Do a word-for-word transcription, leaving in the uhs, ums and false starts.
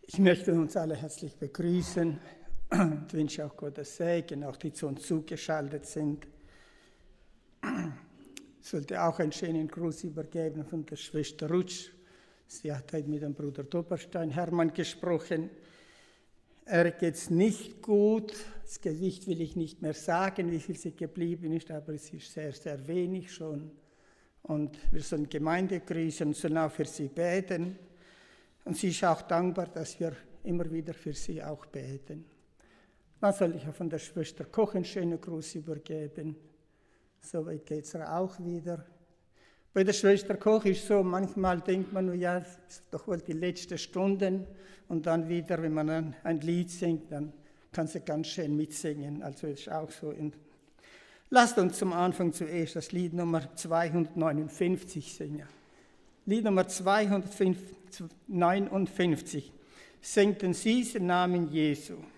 Ich möchte uns alle herzlich begrüßen und wünsche auch Gottes Segen, auch die zu uns zugeschaltet sind. Ich sollte auch einen schönen Gruß übergeben von der Schwester Rutsch. Sie hat heute mit dem Bruder Doberstein Hermann gesprochen. Er geht es nicht gut. Das Gewicht will ich nicht mehr sagen, wie viel sie geblieben ist, aber es ist sehr, sehr wenig schon. Und wir sollen Gemeinde grüßen und sollen auch für sie beten. Und sie ist auch dankbar, dass wir immer wieder für sie auch beten. Dann soll ich auch von der Schwester Koch einen schönen Gruß übergeben. Soweit geht es auch wieder. Bei der Schwester Koch ist so, manchmal denkt man, ja, es ist doch wohl die letzte Stunde. Und dann wieder, wenn man ein, ein Lied singt, dann kann sie ganz schön mitsingen. Also ist auch so. In Lasst uns zum Anfang zuerst das Lied Nummer zweihundertneunundfünfzig singen. Lied Nummer zweihundertneunundfünfzig. Singt den süßen Namen Jesu.